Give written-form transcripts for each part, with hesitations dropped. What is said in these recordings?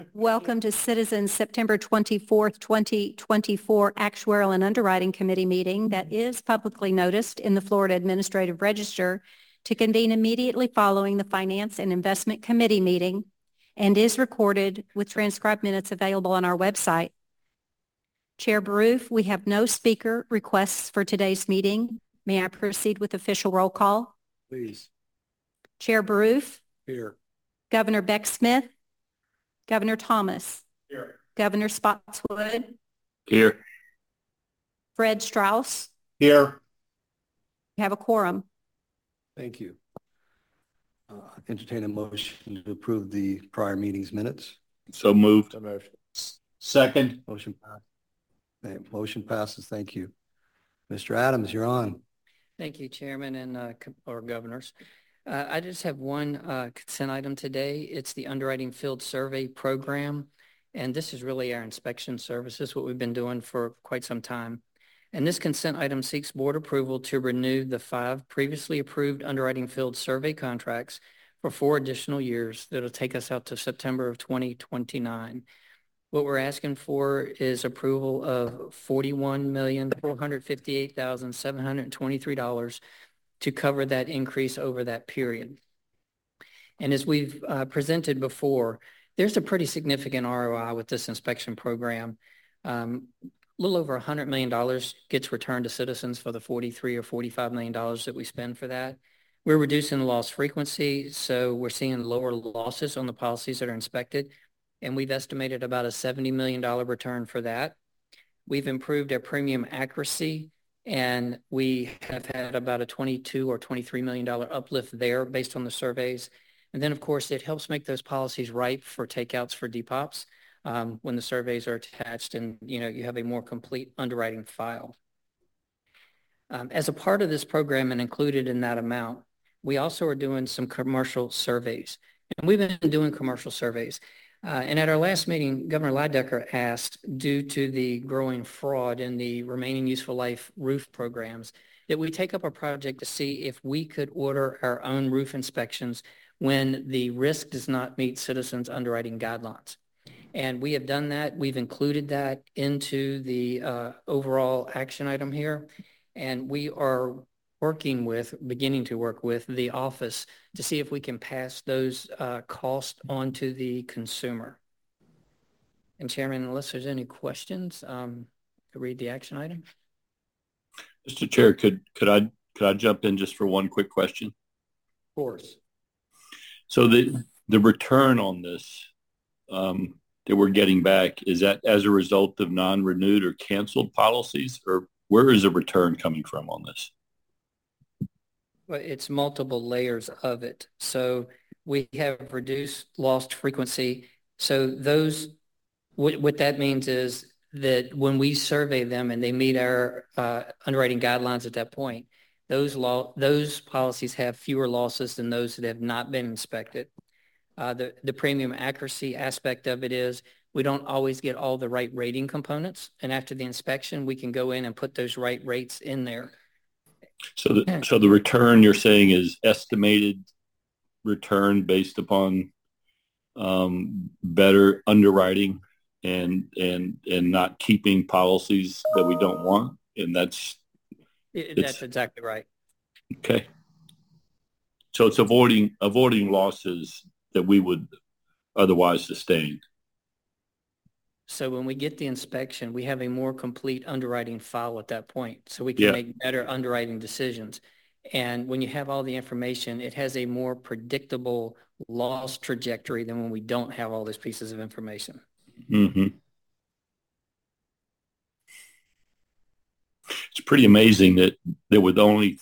Welcome to Citizens September 24th, 2024 Actuarial and Underwriting Committee meeting that is publicly noticed in the Florida Administrative Register to convene immediately following the Finance and Investment Committee meeting and is recorded with transcribed minutes available on our website. Chair Baroof, we have no speaker requests for today's meeting. May I proceed with official roll call? Please. Chair Baroof. Here. Governor Beck Smith. Governor Thomas. Here. Governor Spotswood. Here. Fred Strauss. Here. We have a quorum. Thank you. Entertain a motion to approve the prior meeting's minutes. So moved. Second. Motion passed. Motion passes. Thank you. Mr. Adams, you're on. Thank you, Chairman and or governors. I just have one consent item today. It's the Underwriting Field Survey Program. And this is really our inspection services, what we've been doing for quite some time. And this consent item seeks board approval to renew the 5 previously approved underwriting field survey contracts for 4 additional years. That'll take us out to September of 2029. What we're asking for is approval of $41,458,723 to cover that increase over that period. And as we've presented before, there's a pretty significant ROI with this inspection program. A little over $100 million gets returned to Citizens for the $43 or $45 million that we spend for that. We're reducing the loss frequency, so we're seeing lower losses on the policies that are inspected, and we've estimated about a $70 million return for that. We've improved our premium accuracy, and we have had about a $22 or $23 million uplift there based on the surveys. And then, of course, it helps make those policies ripe for takeouts for depops when the surveys are attached and, you have a more complete underwriting file. As a part of this program and included in that amount, we also are doing some commercial surveys. And we've been doing commercial surveys. And at our last meeting, Governor Lydecker asked, due to the growing fraud in the remaining useful life roof programs, that we take up a project to see if we could order our own roof inspections when the risk does not meet Citizens underwriting guidelines. And we have done that. We've included that into the overall action item here. And we are beginning to work with the office to see if we can pass those costs on to the consumer. And Chairman, unless there's any questions, read the action item. Mr. Chair, could I jump in just for one quick question? Of course. So the return on this that we're getting back, is that as a result of non-renewed or canceled policies, or where is the return coming from on this? Well, it's multiple layers of it. So we have reduced loss frequency. So what that means is that when we survey them and they meet our underwriting guidelines at that point, those policies have fewer losses than those that have not been inspected. The premium accuracy aspect of it is we don't always get all the right rating components. And after the inspection, we can go in and put those right rates in there. So the return you're saying is estimated return based upon better underwriting and not keeping policies that we don't want, and that's exactly right. Okay. So it's avoiding losses that we would otherwise sustain. So when we get the inspection, we have a more complete underwriting file at that point, so we can make better underwriting decisions. And when you have all the information, it has a more predictable loss trajectory than when we don't have all those pieces of information. Mm-hmm. It's pretty amazing that with only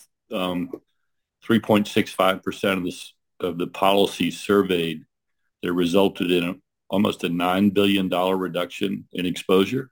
3.65% of the policies surveyed, that resulted in almost a $9 billion reduction in exposure.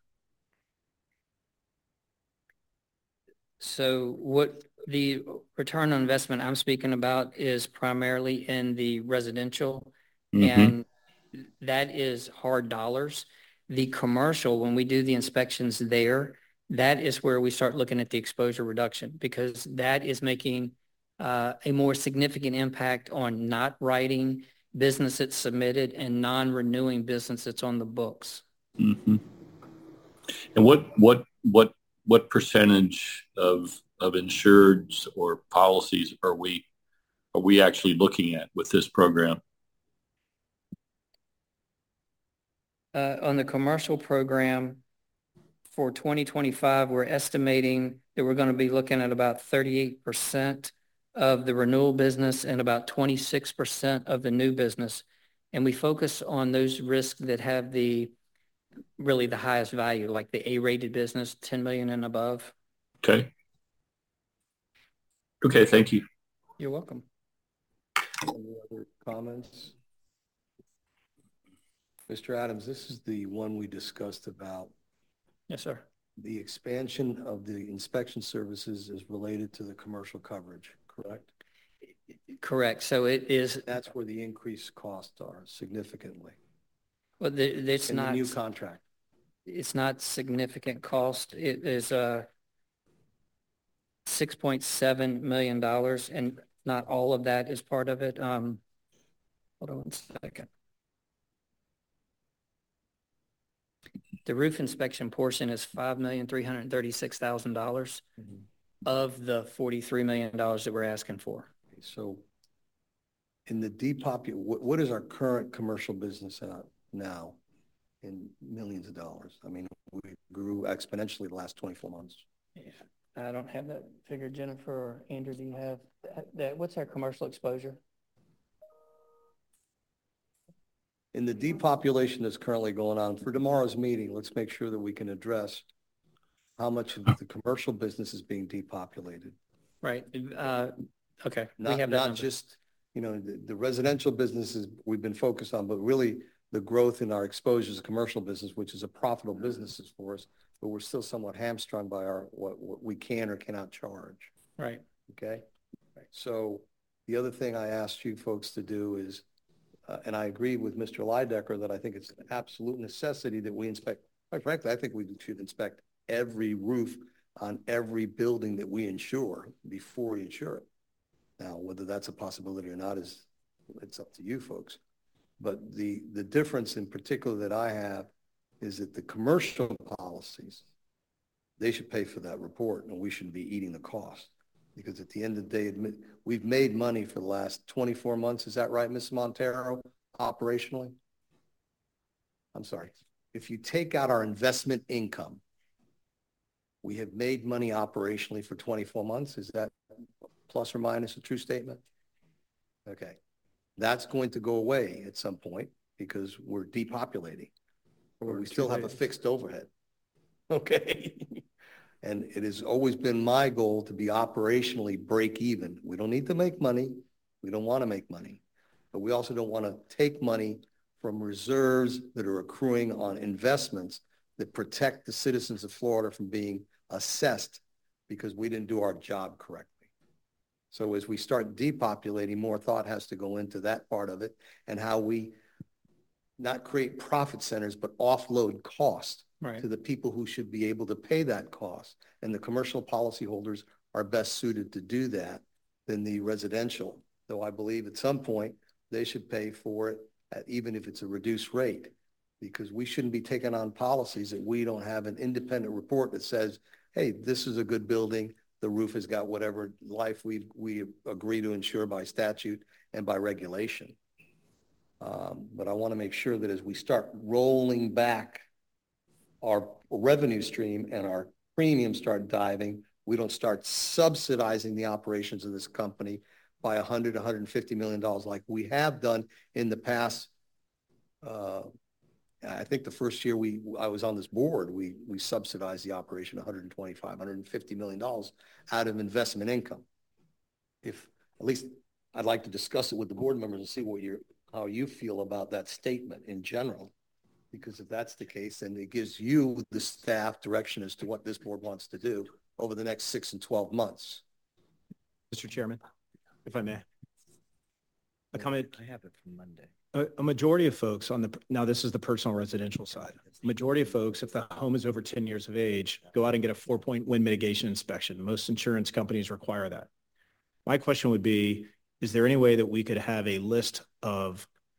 So what the return on investment I'm speaking about is primarily in the residential, and that is hard dollars. The commercial, when we do the inspections there, that is where we start looking at the exposure reduction, because that is making a more significant impact on not writing business that's submitted and non-renewing business that's on the books. Mm-hmm. And what percentage of insureds or policies are we actually looking at with this program? On the commercial program for 2025, we're estimating that we're going to be looking at about 38% of the renewal business and about 26% of the new business. And we focus on those risks that have really the highest value, like the A-rated business, 10 million and above. Okay. Okay, thank you. You're welcome. Any other comments? Mr. Adams, this is the one we discussed about. Yes, sir. The expansion of the inspection services is related to the commercial coverage, correct? Correct. So it is. That's where the increased costs are significantly. Well, it's in not. The new contract. It's not significant cost. It is $6.7 million, and not all of that is part of it. Hold on one second. The roof inspection portion is $5,336,000 of the $43 million that we're asking for. Okay, so in the what is our current commercial business at now in millions of dollars? I mean, we grew exponentially the last 24 months. Yeah, I don't have that figure. Jennifer or Andrew, do you have that? What's our commercial exposure? In the depopulation that's currently going on, for tomorrow's meeting, let's make sure that we can address how much of the commercial business is being depopulated. Right. Okay. Not just, the residential businesses we've been focused on, but really the growth in our exposures to commercial business, which is a profitable businesses for us, but we're still somewhat hamstrung by what we can or cannot charge. Right. Okay. Right. So the other thing I asked you folks to do is, and I agree with Mr. Lydecker that I think it's an absolute necessity that we inspect. Quite frankly, I think we should inspect every roof on every building that we insure before we insure it. Now, whether that's a possibility or not it's up to you folks. But the difference in particular that I have is that the commercial policies, they should pay for that report and we shouldn't be eating the cost. Because at the end of the day, we've made money for the last 24 months. Is that right, Ms. Montero, operationally? I'm sorry. If you take out our investment income, we have made money operationally for 24 months. Is that plus or minus a true statement? Okay. That's going to go away at some point because we're depopulating. But we still have a fixed overhead. Okay. And it has always been my goal to be operationally break even. We don't need to make money. We don't want to make money. But we also don't want to take money from reserves that are accruing on investments that protect the citizens of Florida from being assessed because we didn't do our job correctly. So as we start depopulating, more thought has to go into that part of it and how we not create profit centers, but offload cost to the people who should be able to pay that cost. And the commercial policyholders are best suited to do that than the residential. Though I believe at some point they should pay for it, even if it's a reduced rate, because we shouldn't be taking on policies that we don't have an independent report that says, hey, this is a good building. The roof has got whatever life we agree to insure by statute and by regulation. But I want to make sure that as we start rolling back our revenue stream and our premiums start diving, we don't start subsidizing the operations of this company by $100, $150 million like we have done in the past. I think the first year I was on this board, we subsidized the operation $125, $150 million out of investment income. If at least I'd like to discuss it with the board members and see how you feel about that statement in general. Because if that's the case, then it gives you, the staff, direction as to what this board wants to do over the next 6 and 12 months. Mr. Chairman, if I may. A comment. I have it from Monday. A majority of folks now this is the personal residential side. Majority of folks, if the home is over 10 years of age, go out and get a 4-point wind mitigation inspection. Most insurance companies require that. My question would be, is there any way that we could have a list of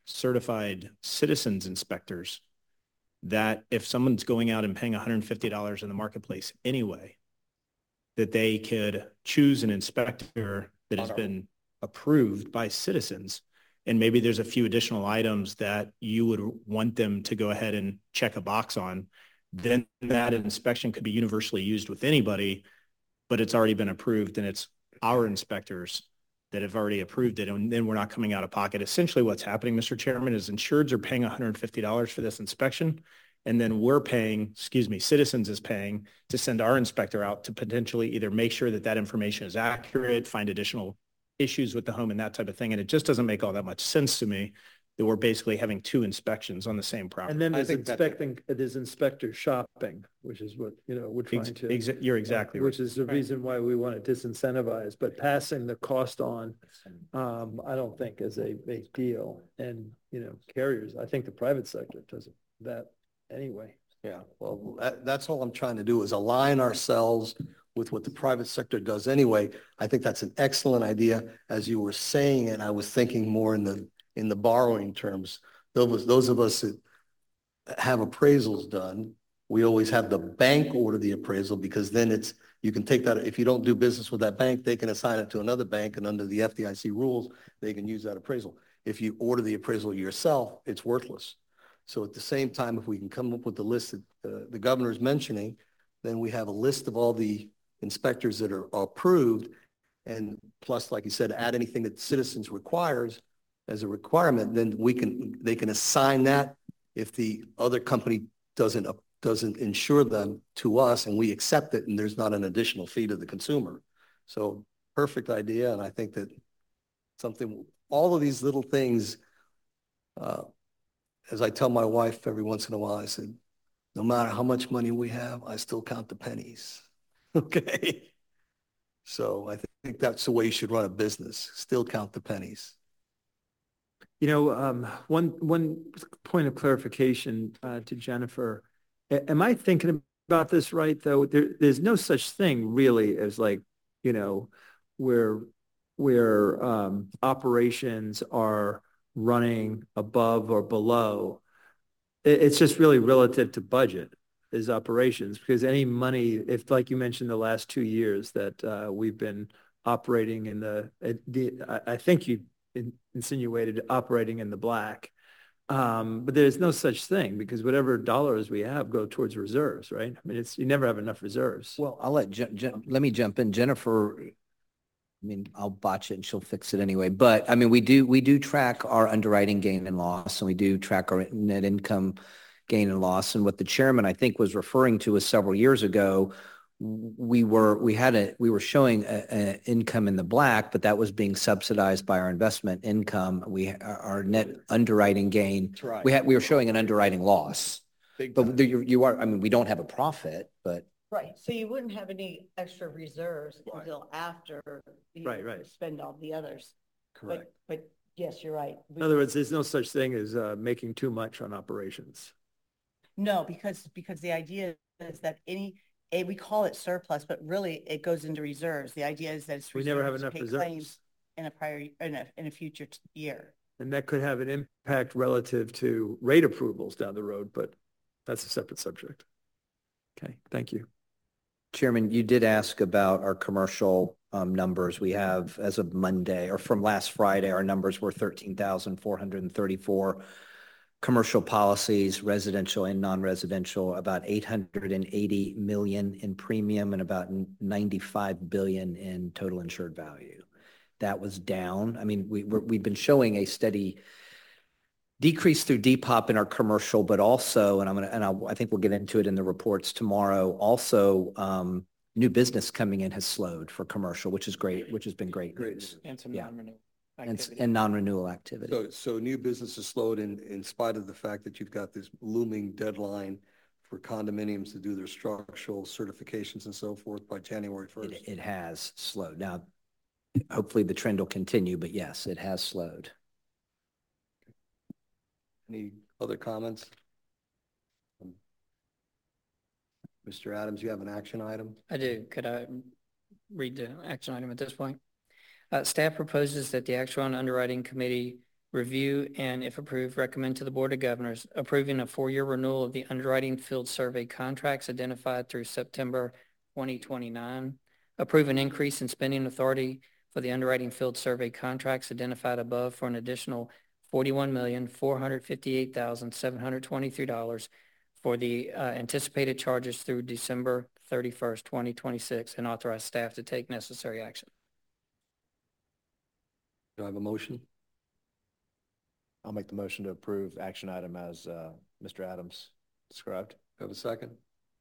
certified citizens inspectors that if someone's going out and paying $150 in the marketplace anyway, that they could choose an inspector that has been approved by citizens. And maybe there's a few additional items that you would want them to go ahead and check a box on. Then that inspection could be universally used with anybody, but it's already been approved and it's our inspectors that have already approved it. And then we're not coming out of pocket. Essentially what's happening, Mr. Chairman, is insureds are paying $150 for this inspection. And then we're paying, Citizens is paying to send our inspector out to potentially either make sure that that information is accurate, find additional issues with the home and that type of thing. And it just doesn't make all that much sense to me that we're basically having two inspections on the same property. And then I there's think there's inspector shopping, which is what, we're trying to. You're exactly right. Which is the reason why we want to disincentivize, but passing the cost on, I don't think is a big deal. And, carriers, I think the private sector does that anyway. Yeah, well, that's all I'm trying to do is align ourselves with what the private sector does anyway. I think that's an excellent idea. As you were saying it, I was thinking more in the borrowing terms. Those of us that have appraisals done, we always have the bank order the appraisal because then you can take that, if you don't do business with that bank, they can assign it to another bank and under the FDIC rules, they can use that appraisal. If you order the appraisal yourself, it's worthless. So at the same time, if we can come up with the list that the governor's mentioning, then we have a list of all the inspectors that are approved. And plus, like you said, add anything that citizens requires as a requirement, then they can assign that if the other company doesn't insure them to us and we accept it and there's not an additional fee to the consumer. So perfect idea. And I think that all of these little things, as I tell my wife every once in a while, I said, no matter how much money we have, I still count the pennies. Okay. So I think that's the way you should run a business. Still count the pennies. One point of clarification to Jennifer. Am I thinking about this right, though? There's no such thing really as where operations are running above or below. It's just really relative to budget is operations, because any money, if like you mentioned the last 2 years that we've been operating in I think you insinuated operating in the black, but there's no such thing because whatever dollars we have go towards reserves, right? I mean, you never have enough reserves. Well, I'll let let me jump in. Jennifer, I'll botch it and she'll fix it anyway. But we do track our underwriting gain and loss, and we do track our net income gain and loss. And what the chairman, I think, was referring to was several years ago, we were showing an income in the black, but that was being subsidized by our investment income. Our net underwriting gain, Right. we were showing an underwriting loss. Big But time. you are, we don't have a profit, but. Right, so you wouldn't have any extra reserves until after you Right. spend all the others. Correct. But yes, you're right. In other words, there's no such thing as making too much on operations. No, because the idea is that we call it surplus, but really it goes into reserves. The idea is that it's We never have reserves to enough pay reserves. claims in a future year. And that could have an impact relative to rate approvals down the road, but that's a separate subject. Okay, thank you. Chairman, you did ask about our commercial numbers. We have, as of Monday, or from last Friday, our numbers were 13,434 commercial policies, residential and non-residential, about 880 million in premium and about 95 billion in total insured value. That was down. We've been showing a steady decrease through Depop in our commercial, but also, I think we'll get into it in the reports tomorrow. Also, new business coming in has slowed for commercial, which is great, which has been great news. And some Yeah. non-renewal And activity. non-renewal activity. So new business is slowed in spite of the fact that you've got this looming deadline for condominiums to do their structural certifications and so forth by January 1st. It has slowed. Now, hopefully the trend will continue, but yes, it has slowed. Any other comments? Mr. Adams, you have an action item? I do. Could I read the action item at this point? Staff proposes that the Actuarial and Underwriting Committee review, and if approved, recommend to the Board of Governors approving a 4-year renewal of the underwriting field survey contracts identified through September 2029. Approve an increase in spending authority for the underwriting field survey contracts identified above for an additional $41,458,723 for the anticipated charges through December 31st, 2026, and authorize staff to take necessary action. Do I have a motion? I'll make the motion to approve action item as Mr. Adams described. Do I have a second?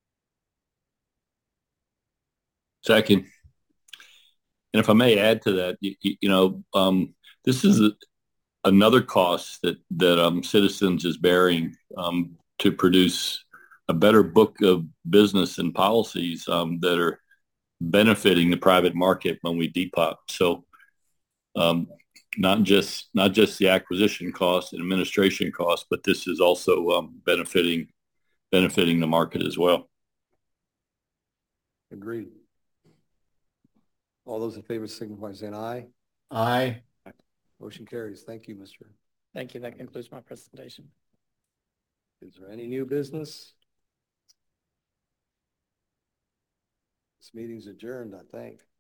Second. And if I may add to that, this is another cost that Citizens is bearing to produce a better book of business and policies that are benefiting the private market when we depop. So not just the acquisition cost and administration cost, but this is also benefiting the market as well. Agreed. All those in favor signify by saying aye. Aye. Motion carries. Thank you, Mr. Thank you. That concludes my presentation. Is there any new business? This meeting's adjourned, I think.